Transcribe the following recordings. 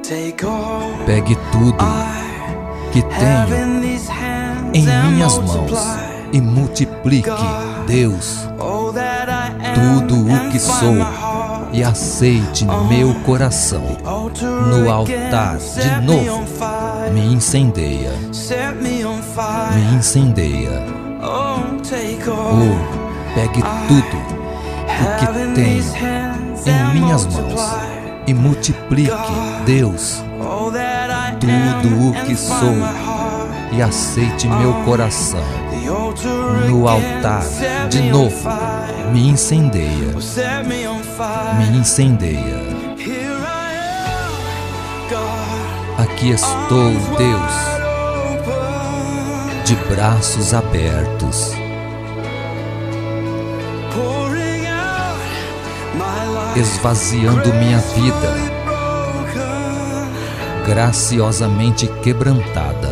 Pegue tudo que tenho em minhas mãos e multiplique, Deus, tudo o que sou e aceite meu coração no altar de novo. Me incendeia, me incendeia. Oh, pegue tudo o que tenho em minhas mãos e multiplique, Deus, tudo o que sou e aceite meu coração no altar de novo. Me incendeia, me incendeia. Aqui estou, Deus, de braços abertos, esvaziando minha vida, graciosamente quebrantada.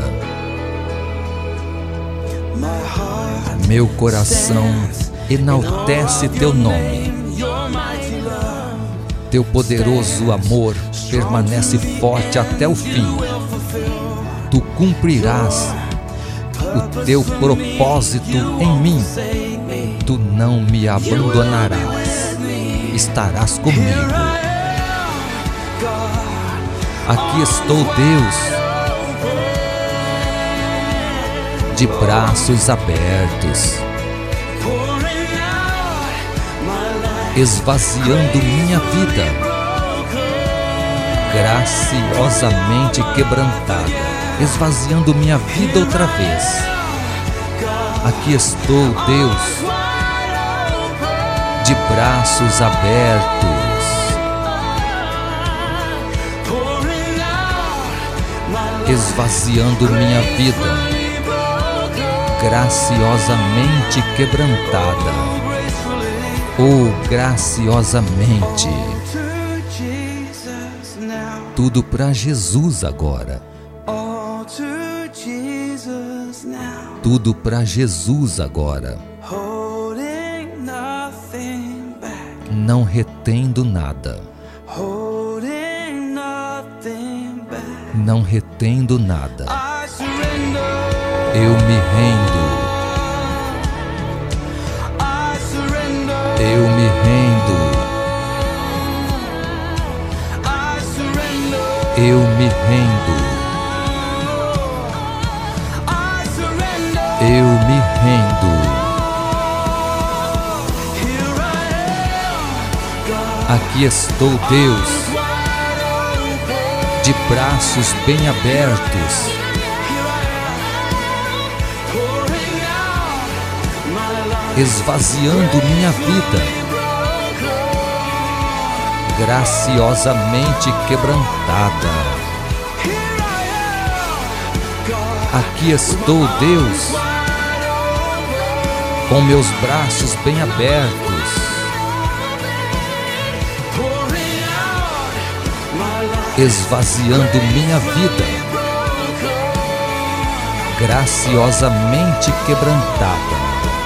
Meu coração enaltece teu nome. Teu poderoso amor permanece forte até o fim. Tu cumprirás o teu propósito em mim. Tu não me abandonarás. Estarás comigo. Aqui estou, Deus, de braços abertos, esvaziando minha vida, graciosamente quebrantada, esvaziando minha vida outra vez. Aqui estou, Deus, de braços abertos, esvaziando minha vida, graciosamente quebrantada. Oh, graciosamente. Tudo para Jesus agora. Tudo para Jesus agora. Não retendo nada. Não retendo nada. Eu me rendo. Eu me rendo. Eu me rendo. Eu me rendo. Aqui estou, Deus, de braços bem abertos, esvaziando minha vida, graciosamente quebrantada. Aqui estou, Deus, com meus braços bem abertos, esvaziando minha vida, graciosamente quebrantada.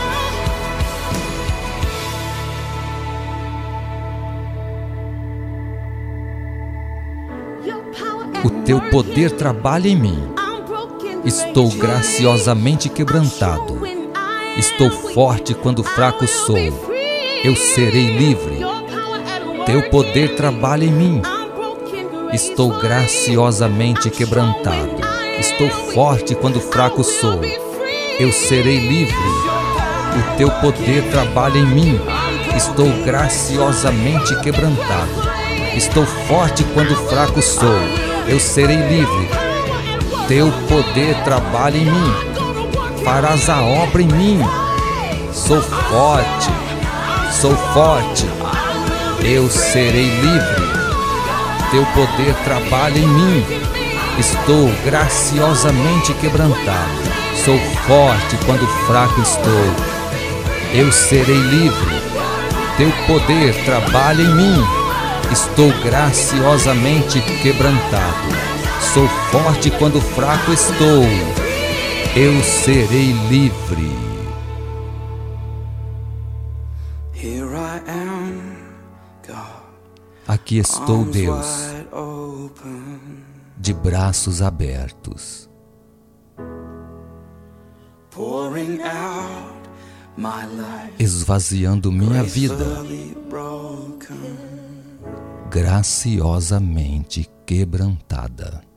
O teu poder trabalha em mim. Estou graciosamente quebrantado. Estou forte quando fraco sou. Eu serei livre. Teu poder trabalha em mim. Estou graciosamente quebrantado. Estou forte quando fraco sou. Eu serei livre. O teu poder trabalha em mim. Estou graciosamente quebrantado. Estou forte quando fraco sou. Eu serei livre. Teu poder trabalha em mim. Farás a obra em mim. Sou forte. Sou forte. Eu serei livre. Teu poder trabalha em mim. Estou graciosamente quebrantado. Sou forte quando fraco estou. Eu serei livre. Teu poder trabalha em mim. Estou graciosamente quebrantado. Sou forte quando fraco estou. Eu serei livre. Here I am, God. Aqui estou, Deus, de braços abertos, esvaziando minha vida, graciosamente quebrantada.